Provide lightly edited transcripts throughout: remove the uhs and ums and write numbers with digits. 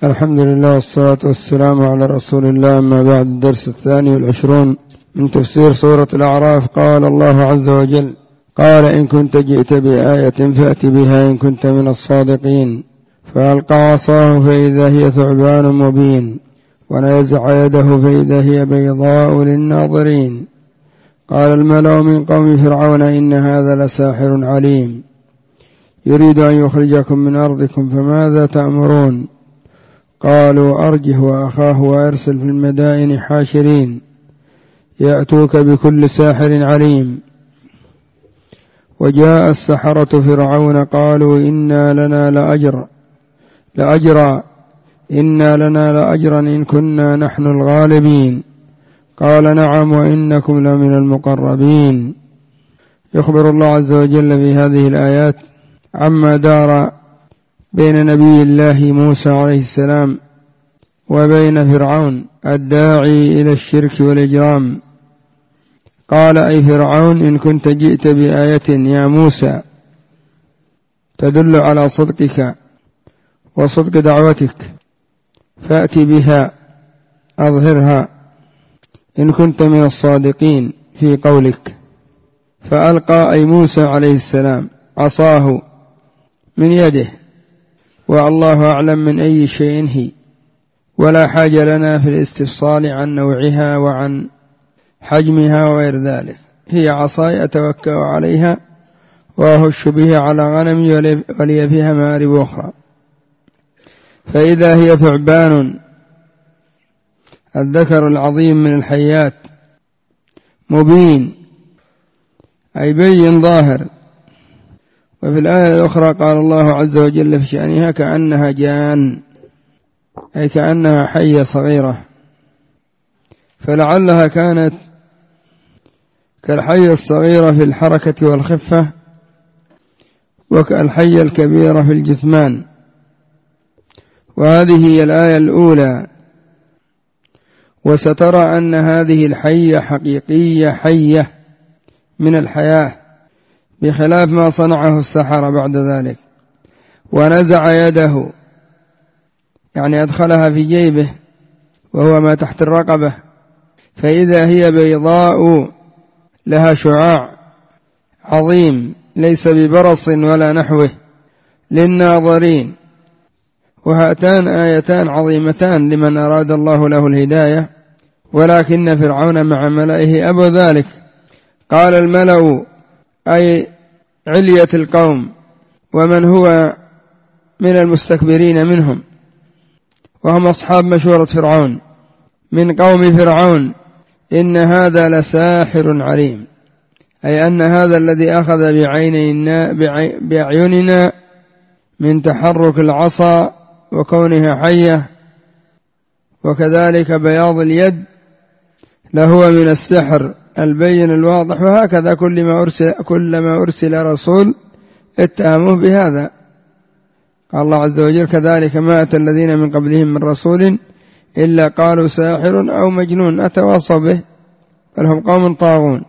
الحمد لله والصلاة والسلام على رسول الله. أما بعد، الدرس 22 من تفسير سورة الأعراف. قال الله عز وجل: قال إن كنت جئت بآية فأت بها إن كنت من الصادقين. فألقى عصاه فإذا هي ثعبان مبين ونزع يده فإذا هي بيضاء للناظرين. قال الملأ من قوم فرعون إن هذا لساحر عليم يريد أن يخرجكم من أرضكم فماذا تأمرون؟ قالوا أرجه وأخاه وأرسل في المدائن حاشرين يأتوك بكل ساحر عليم. وجاء السحرة فرعون قالوا إنا لنا لأجرا إن كنا نحن الغالبين. قال نعم وإنكم لمن المقربين. يخبر الله عز وجل في هذه الآيات عما دار بين نبي الله موسى عليه السلام وبين فرعون الداعي إلى الشرك والإجرام. قال أي فرعون إن كنت جئت بآية يا موسى تدل على صدقك وصدق دعوتك فأت بها أظهرها إن كنت من الصادقين في قولك. فألقى أي موسى عليه السلام عصاه من يده، والله أعلم من أي شيء هي، ولا حاجة لنا في الاستفصال عن نوعها وعن حجمها وغير ذلك. هي عصاي أتوكأ عليها وأهش بها على غنمي ولي فيها مآرب أخرى. فإذا هي ثعبان، الذكر العظيم من الحيات، مبين أي بين ظاهر. وفي الآية الأخرى قال الله عز وجل في شأنها كأنها جان، أي كأنها حية صغيرة، فلعلها كانت كالحية الصغيرة في الحركة والخفة وكالحية الكبيرة في الجثمان. وهذه هي الآية الأولى. وسترى أن هذه الحية حقيقية، حية من الحياة، بخلاف ما صنعه السحرة بعد ذلك. ونزع يده يعني أدخلها في جيبه وهو ما تحت الرقبة، فإذا هي بيضاء لها شعاع عظيم ليس ببرص ولا نحوه للناظرين. وهاتان آيتان عظيمتان لمن أراد الله له الهداية، ولكن فرعون مع ملئه أبوا ذلك. قال الملأ أي علية القوم ومن هو من المستكبرين منهم، وهم أصحاب مشورة فرعون من قوم فرعون، إن هذا لساحر عليم، أي أن هذا الذي أخذ بأعيننا من تحرك العصا وكونها حية وكذلك بياض اليد لهو من السحر البين الواضح. وهكذا كلما أرسل رسول اتهموه بهذا. قال الله عز وجل كذلك ما أتى الذين من قبلهم من رسول إلا قالوا ساحر أو مجنون أتواصوا به بل هم قوم طاغون.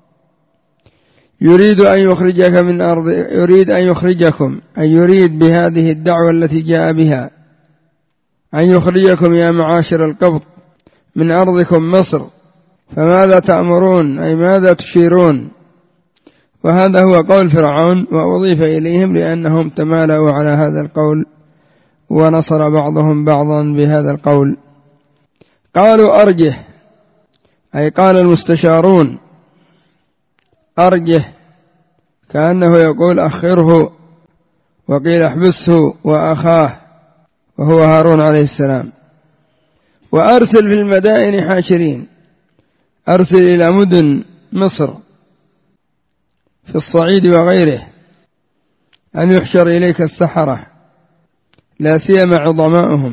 يريد أن يخرجك من أرض، يريد أن يخرجكم، أي يريد بهذه الدعوة التي جاء بها أن يخرجكم يا معاشر القبط من أرضكم مصر. فماذا تأمرون أي ماذا تشيرون؟ وهذا هو قول فرعون، وأضيف إليهم لأنهم تمالأوا على هذا القول ونصر بعضهم بعضا بهذا القول. قالوا أرجه، أي قال المستشارون أرجه، كأنه يقول أخره، وقيل احبسه وأخاه وهو هارون عليه السلام. وأرسل في المدائن حاشرين، أرسل إلى مدن مصر في الصعيد وغيره أن يحشر إليك السحرة لا سيما عظماؤهم،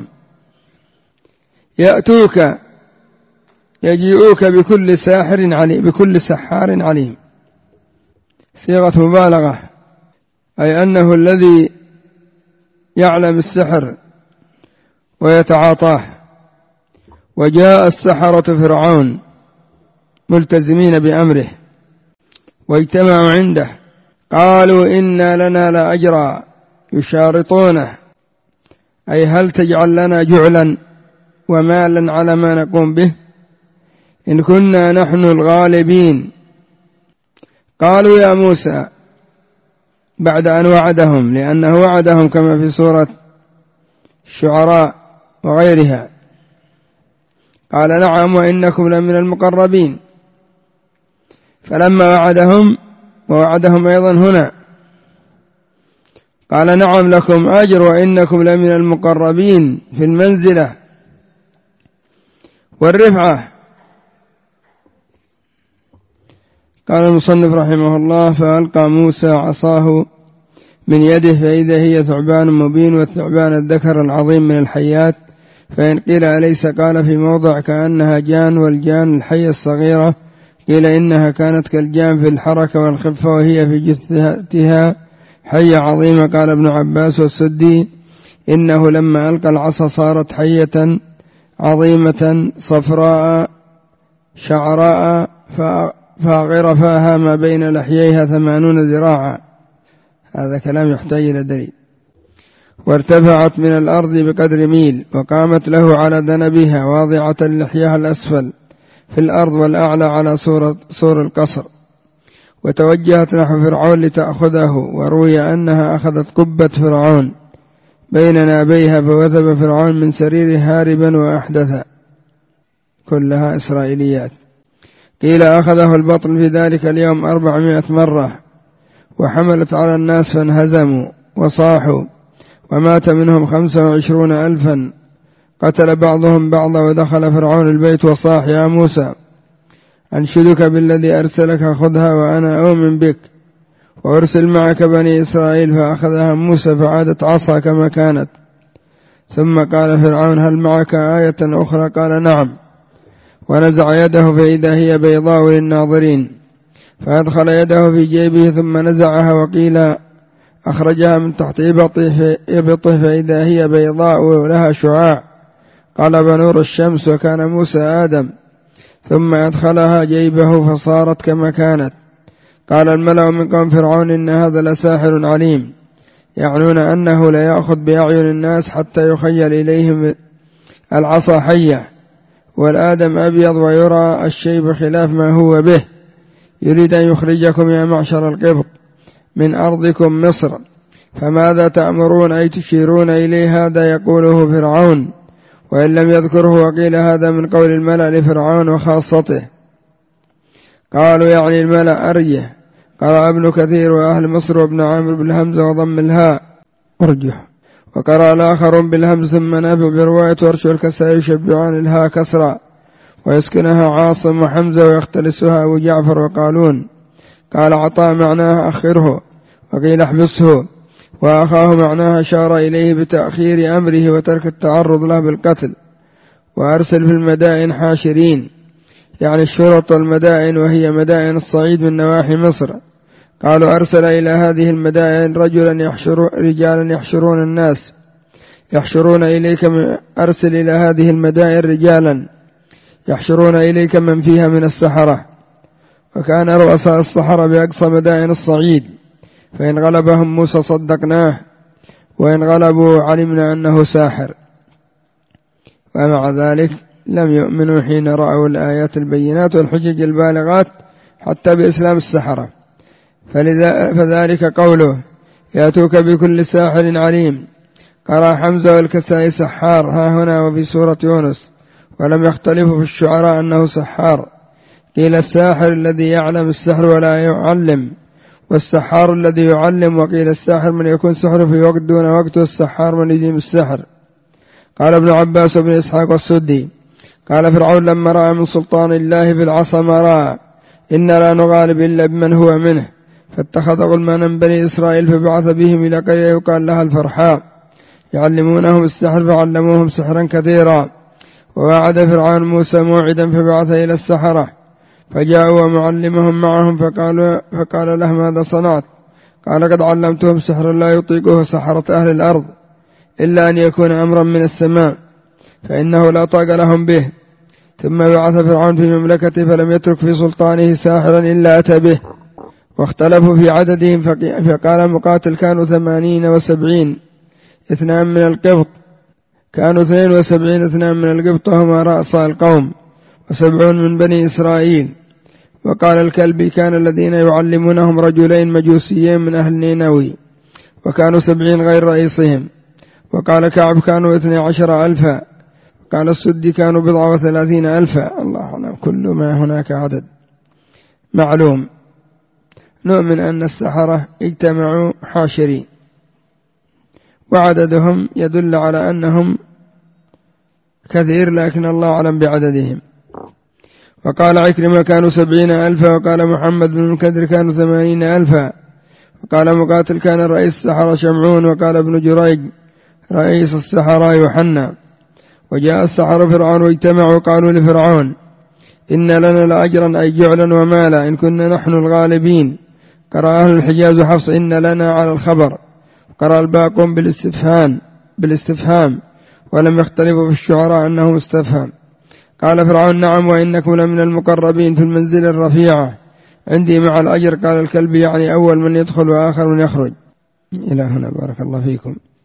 يجيئوك بكل ساحر عليم، بكل سحار عليم، صيغة مبالغة، أي أنه الذي يعلم السحر ويتعاطاه. وجاء السحرة فرعون ملتزمين بأمره واجتمعوا عنده، قالوا إنا لنا لأجرا، يشارطونه أي هل تجعل لنا جعلا ومالا على ما نقوم به إن كنا نحن الغالبين. قالوا يا موسى بعد أن وعدهم، لأنه وعدهم كما في سورة الشعراء وغيرها، قال نعم وإنكم لمن المقربين. فلما وعدهم أيضا هنا قال نعم لكم أجر وإنكم لمن المقربين في المنزلة والرفعة. قال المصنف رحمه الله فألقى موسى عصاه من يده فإذا هي ثعبان مبين، والثعبان الذكر العظيم من الحيات، فإن قيل أليس قال في موضع كأنها جان، والجان الحية الصغيرة، قيل إنها كانت كالجان في الحركة والخفة وهي في جثتها حية عظيمة. قال ابن عباس والسدي إنه لما ألقى العصا صارت حية عظيمة صفراء شعراء فغرفاها ما بين لحييها 80 ذراعا. هذا كلام يحتاج إلى دليل. وارتفعت من الأرض بقدر ميل، وقامت له على ذنبها واضعة لحيها الأسفل في الأرض والأعلى على سور القصر، وتوجهت نحو فرعون لتأخذه، وروي أنها أخذت قبة فرعون بين نابيها فوثب فرعون من سريره هاربا وأحدث. كلها إسرائيليات. قيل أخذه البطن في ذلك اليوم 400 مرة، وحملت على الناس فانهزموا وصاحوا، ومات منهم 25,000. قتل بعضهم بعضا، ودخل فرعون البيت وصاح يا موسى أنشدك بالذي أرسلك خذها وأنا أؤمن بك وأرسل معك بني إسرائيل. فأخذها موسى فعادت عصا كما كانت. ثم قال فرعون هل معك آية أخرى؟ قال نعم، ونزع يده فإذا هي بيضاء للناظرين، فأدخل يده في جيبه ثم نزعها، وقيل أخرجها من تحت إبطه فإذا هي بيضاء ولها شعاع، قال بنور الشمس، وكان موسى آدم. ثم أدخلها جيبه فصارت كما كانت. قال الملأ من قوم فرعون إن هذا لساحر عليم، يعنون أنه لا يأخذ بأعين الناس حتى يخيل إليهم العصا حية، والآدم أبيض ويرى الشيب خلاف ما هو به، يريد أن يخرجكم يا معشر القبط من أرضكم مصر، فماذا تأمرون أي تشيرون إليه؟ هذا يقوله فرعون وإن لم يذكره، وقيل هذا من قول الملأ لفرعون وخاصته. قالوا يعني الملأ أرجه. قرأ ابن كثير وأهل مصر وابن عامر بالهمزة وضم الهاء أرجه، وقرأ الآخر بالهمز ثم نافع برواية ورش والكسائي يشبعان الهاء كسرا ويسكنها عاصم وحمزة ويختلسها أبو جعفر وقالون. قال عطاء معناها أخره، وقيل احبسه، وأخاه معناها أشار إليه بتأخير أمره وترك التعرض له بالقتل. وأرسل في المدائن حاشرين، يعني الشرط والمدائن، وهي مدائن الصعيد من نواحي مصر. قالوا أرسل إلى هذه المدائن رجالا يحشرون الناس، يحشرون إليك أرسل إلى هذه المدائن رجالا يحشرون إليك من فيها من السحرة. وكان رؤساء السحرة بأقصى مدائن الصعيد، فإن غلبهم موسى صدقناه، وإن غلبوا علمنا أنه ساحر. ومع ذلك لم يؤمنوا حين رأوا الآيات البينات والحجج البالغات حتى بإسلام السحرة. فذلك قوله يأتوك بكل ساحر عليم. قرأ حمزة والكسائي سحار ها هنا وفي سورة يونس، ولم يختلفوا في الشعراء أنه سحار. قيل الساحر الذي يعلم السحر ولا يعلم، والسحار الذي يعلم. وقيل الساحر من يكون سحر في وقت دون وقت، والسحار من يديم السحر. قال ابن عباس وابن إسحاق والسدي قال فرعون لما رأى من سلطان الله في العصا ما رأى إنا لا نغالب إلا بمن هو منه، فاتخذ غلمانا من بني إسرائيل فبعث بهم إلى قرية يقال لها الفرحاء يعلمونهم السحر، فعلموهم سحرا كثيرا. ووعد فرعون موسى موعدا فبعث إلى السحرة فجاءوا ومعلمهم معهم، فقال له ماذا صنعت؟ قال قد علمتهم سحرا لا يطيقه سحرة أهل الأرض إلا أن يكون أمرا من السماء، فإنه لا طاق لهم به. ثم بعث فرعون في مملكته فلم يترك في سلطانه ساحرا إلا أتى به، واختلفوا في عددهم، فقال مقاتل كانوا 80 و70، 2 من القبط كانوا 72 اثنان من القبط وهما رأس القوم 70 من بني إسرائيل. وقال الكلبي كان الذين يعلمونهم رجلين مجوسيين من أهل نينوي وكانوا 70 غير رئيسهم. وقال كعب كانوا 12 ألفا. قال السدي كانوا 37 ألفا. الله أعلم، كل ما هناك عدد معلوم. نؤمن أن السحرة اجتمعوا حاشرين، وعددهم يدل على أنهم كثير، لكن الله أعلم بعددهم. وقال عكرمة كانوا 70 ألفا. وقال محمد بن المنكدر كانوا 80 ألفا. وقال مقاتل كان رئيس السحرة شمعون. وقال ابن جريج رئيس السحرة يوحنا. وجاء السحرة فرعون واجتمعوا قالوا لفرعون إن لنا لأجرا أي جعلا ومالا إن كنا نحن الغالبين. قرأ أهل الحجاز وحفص إن لنا على الخبر. قرأ الباقون بالاستفهام ولم يختلفوا في الشعراء أنه مستفهم. قال فرعون نعم وإنكم لمن المقربين في المنزل الرفيعة عندي مع الأجر. قال الكلب يعني أول من يدخل وآخر من يخرج. إلى هنا بارك الله فيكم.